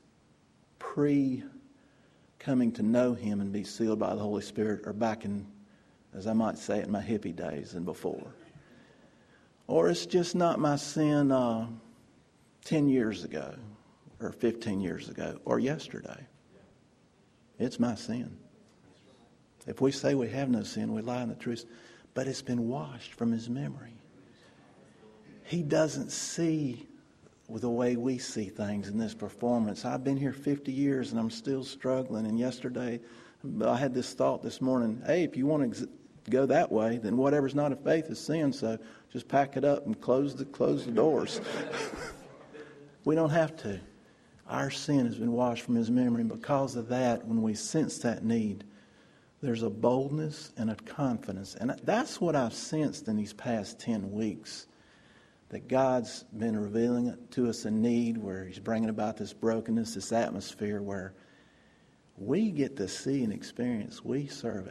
coming to know Him and be sealed by the Holy Spirit, or back in, as I might say, in my hippie days and before. Or it's just not my sin 10 years ago, or 15 years ago, or yesterday. It's my sin. If we say we have no sin, we lie in the truth. But it's been washed from His memory. He doesn't see the way we see things in this performance. I've been here 50 years and I'm still struggling. And yesterday, I had this thought this morning, hey, if you want to go that way, then whatever's not of faith is sin. So just pack it up and close the doors. We don't have to. Our sin has been washed from His memory. And because of that, when we sense that need, There's a boldness and a confidence. And that's what I've sensed in these past 10 weeks, that God's been revealing it to us in need, where He's bringing about this brokenness, this atmosphere where we get to see and experience. We serve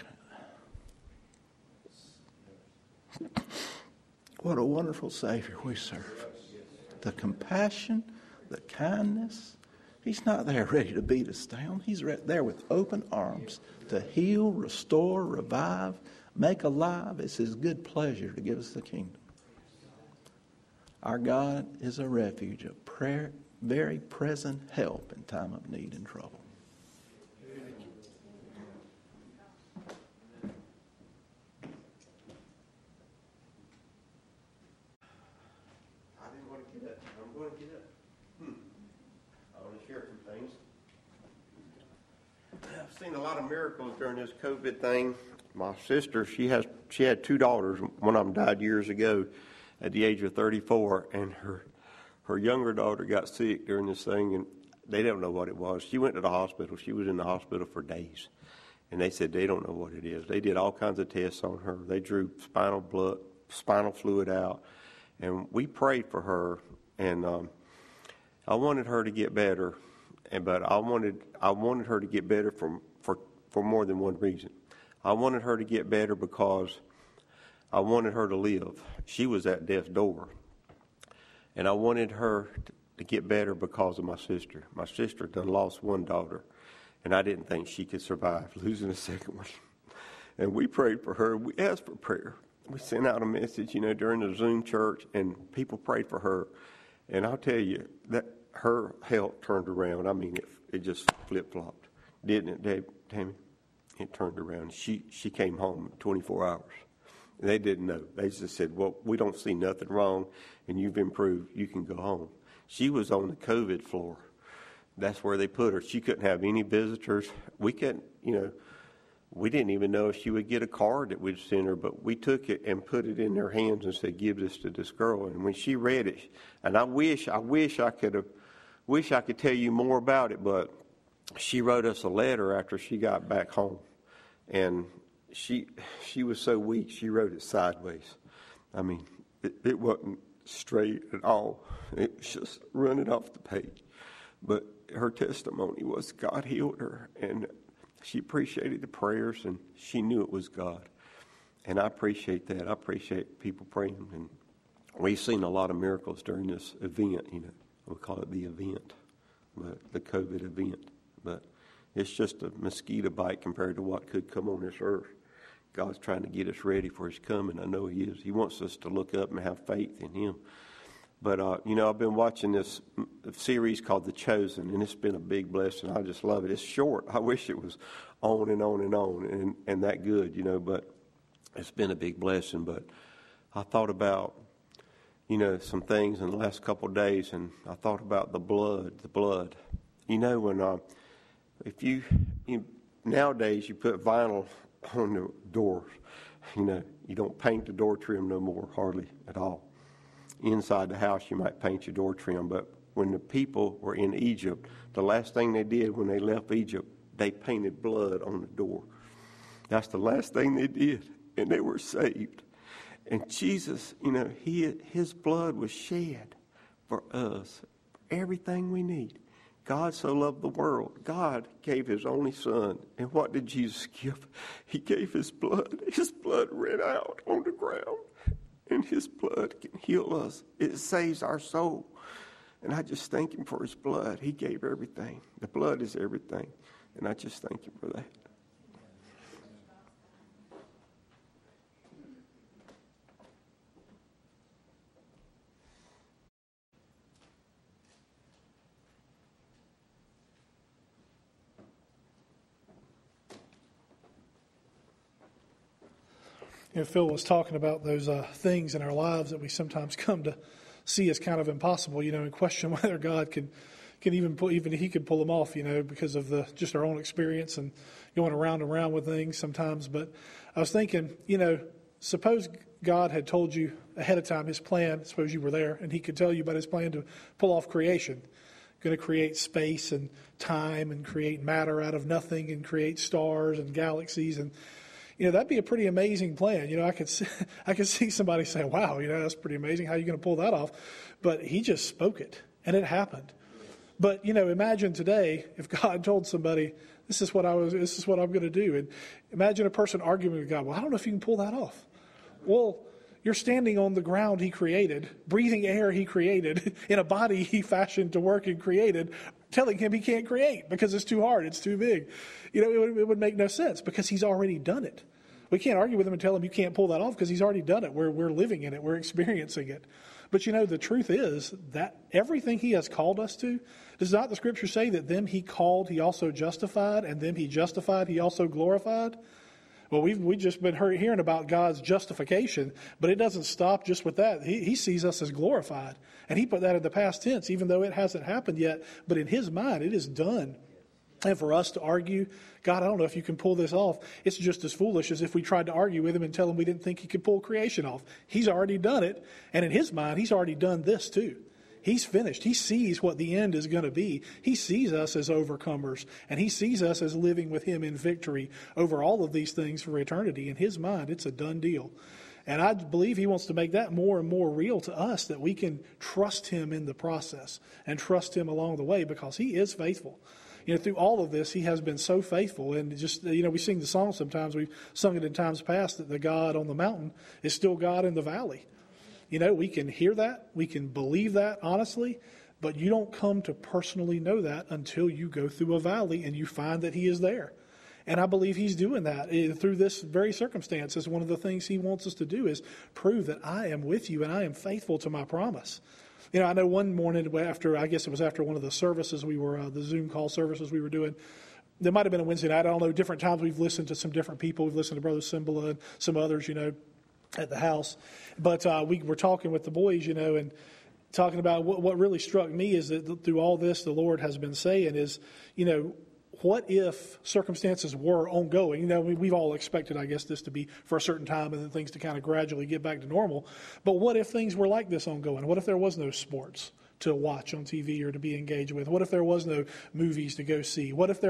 what a wonderful Savior we serve. The compassion, the kindness. He's not there ready to beat us down. He's there with open arms to heal, restore, revive, make alive. It's His good pleasure to give us the kingdom. Our God is a refuge, a prayer, very present help in time of need and trouble. I didn't want to get up. I'm going to get up. I want to share some things. I've seen a lot of miracles during this COVID thing. My sister, she had 2 daughters. One of them died years ago at the age of 34, and her younger daughter got sick during this thing, and they don't know what it was. She went to the hospital. She was in the hospital for days, and they said they don't know what it is. They did all kinds of tests on her. They drew spinal fluid out, and we prayed for her, and I wanted her to get better, but I wanted her to get better for more than one reason. I wanted her to get better because I wanted her to live. She was at death's door. And I wanted her to get better because of my sister. My sister done lost one daughter, and I didn't think she could survive losing a second one. And we prayed for her. We asked for prayer. We sent out a message, during the Zoom church, and people prayed for her. And I'll tell you, that her health turned around. I mean, it just flip-flopped, didn't it, Tammy? It turned around. She came home in 24 hours. They didn't know. They just said, well, we don't see nothing wrong, and you've improved. You can go home. She was on the COVID floor. That's where they put her. She couldn't have any visitors. We couldn't, we didn't even know if she would get a card that we'd send her, but we took it and put it in their hands and said, give this to this girl. And when she read it, and I wish I could tell you more about it, but she wrote us a letter after she got back home. And she was so weak, she wrote it sideways. I mean, it wasn't straight at all. It was just running off the page. But her testimony was God healed her, and she appreciated the prayers, and she knew it was God. And I appreciate that. I appreciate people praying. And we've seen a lot of miracles during this event, We call it the event, but the COVID event. But it's just a mosquito bite compared to what could come on this earth. God's trying to get us ready for His coming. I know He is. He wants us to look up and have faith in Him. But, I've been watching this series called The Chosen, and it's been a big blessing. I just love it. It's short. I wish it was on and on and on and that good, but it's been a big blessing. But I thought about, some things in the last couple of days, and I thought about the blood. When nowadays you put vinyl on the doors, you don't paint the door trim no more, hardly at all. Inside the house, you might paint your door trim, but when the people were in Egypt, the last thing they did when they left Egypt, they painted blood on the door. That's the last thing they did, and they were saved. And Jesus, His blood was shed for us, for everything we need. God so loved the world. God gave His only Son. And what did Jesus give? He gave His blood. His blood ran out on the ground. And His blood can heal us. It saves our soul. And I just thank Him for His blood. He gave everything. The blood is everything. And I just thank Him for that. Phil was talking about those things in our lives that we sometimes come to see as kind of impossible, and question whether God can even He could pull them off, because of just our own experience and going around and around with things sometimes. But I was thinking, suppose God had told you ahead of time His plan. Suppose you were there, and He could tell you about His plan to pull off creation. going to create space and time and create matter out of nothing and create stars and galaxies. And, that'd be a pretty amazing plan. I could see somebody say, wow, that's pretty amazing. How are you going to pull that off? But he just spoke it, and it happened. But, imagine today if God told somebody, this is what I'm going to do. And imagine a person arguing with God, well, I don't know if you can pull that off. Well, you're standing on the ground he created, breathing air he created, in a body he fashioned to work and created, telling him he can't create because it's too hard, it's too big. It would make no sense because he's already done it. We can't argue with him and tell him you can't pull that off because he's already done it. We're living in it. We're experiencing it. But the truth is that everything he has called us to, does not the Scripture say that them he called, he also justified, and them he justified, he also glorified? Well, we've just been hearing about God's justification, but it doesn't stop just with that. He sees us as glorified, and he put that in the past tense, even though it hasn't happened yet. But in his mind, it is done. And for us to argue, God, I don't know if you can pull this off, it's just as foolish as if we tried to argue with him and tell him we didn't think he could pull creation off. He's already done it, and in his mind, he's already done this too. He's finished. He sees what the end is going to be. He sees us as overcomers, and he sees us as living with him in victory over all of these things for eternity. In his mind, it's a done deal. And I believe he wants to make that more and more real to us, that we can trust him in the process and trust him along the way, because he is faithful. Through all of this, he has been so faithful. And just, we sing the song sometimes. We've sung it in times past that the God on the mountain is still God in the valley. We can hear that. We can believe that honestly. But you don't come to personally know that until you go through a valley and you find that he is there. And I believe he's doing that through this very circumstance. One of the things he wants us to do is prove that I am with you and I am faithful to my promise. I know one morning after one of the services we were, the Zoom call services we were doing, there might have been a Wednesday night. I don't know, different times we've listened to some different people. We've listened to Brother Simba and some others, at the house. But we were talking with the boys, and talking about what really struck me is that through all this, the Lord has been saying is, what if circumstances were ongoing? We've all expected, I guess, this to be for a certain time and then things to kind of gradually get back to normal. But what if things were like this ongoing? What if there was no sports to watch on TV or to be engaged with? What if there was no movies to go see? What if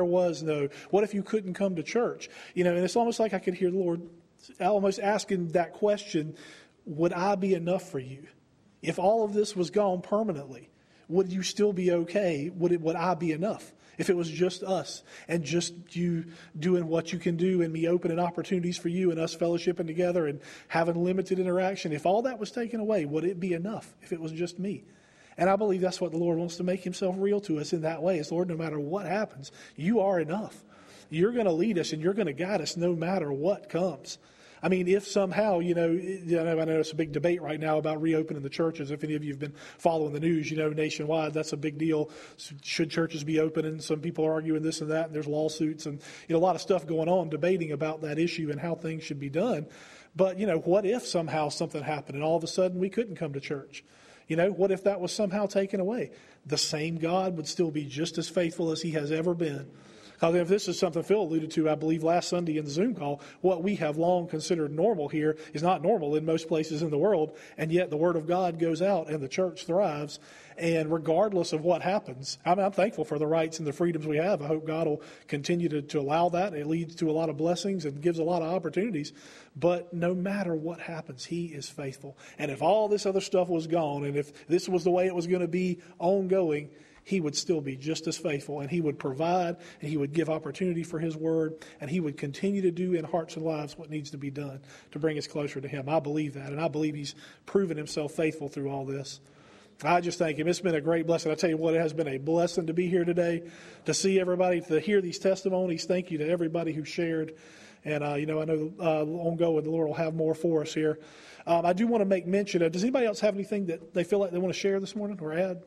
you couldn't come to church? And it's almost like I could hear the Lord almost asking that question, would I be enough for you? If all of this was gone permanently, would you still be okay? Would I be enough? If it was just us and just you doing what you can do and me opening opportunities for you and us fellowshipping together and having limited interaction, if all that was taken away, would it be enough if it was just me? And I believe that's what the Lord wants to make himself real to us in that way. Is, Lord, no matter what happens, you are enough. You're going to lead us and you're going to guide us no matter what comes. I mean, if somehow, I know it's a big debate right now about reopening the churches. If any of you have been following the news, nationwide, that's a big deal. Should churches be open? And some people are arguing this and that, and there's lawsuits and a lot of stuff going on debating about that issue and how things should be done. But, what if somehow something happened and all of a sudden we couldn't come to church? What if that was somehow taken away? The same God would still be just as faithful as he has ever been. Because if this is something Phil alluded to, I believe last Sunday in the Zoom call, what we have long considered normal here is not normal in most places in the world, and yet the Word of God goes out and the church thrives. And regardless of what happens, I'm thankful for the rights and the freedoms we have. I hope God will continue to allow that. It leads to a lot of blessings and gives a lot of opportunities. But no matter what happens, he is faithful. And if all this other stuff was gone, and if this was the way it was going to be ongoing, he would still be just as faithful, and he would provide, and he would give opportunity for his word, and he would continue to do in hearts and lives what needs to be done to bring us closer to him. I believe that, and I believe he's proven himself faithful through all this. I just thank him. It's been a great blessing. I tell you what, it has been a blessing to be here today, to see everybody, to hear these testimonies. Thank you to everybody who shared. And, I know ongoing, the Lord will have more for us here. I do want to make mention, does anybody else have anything that they feel like they want to share this morning or add?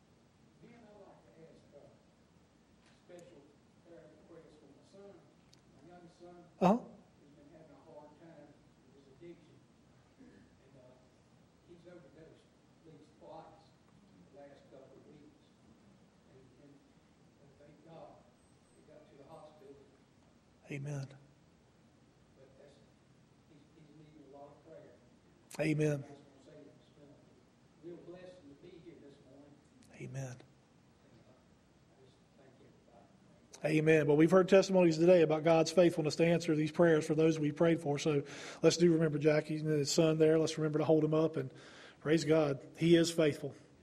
Uh-huh. He's been having a hard time with his addiction. And he's overdosed at least twice in the last couple of weeks. And thank God he got to the hospital. Amen. But he's needing a lot of prayer. Amen. I just want to say it's been a real blessing to be here this morning. Amen. Amen. But we've heard testimonies today about God's faithfulness to answer these prayers for those we prayed for. So let's do remember Jackie and his son there. Let's remember to hold him up, and praise God. He is faithful.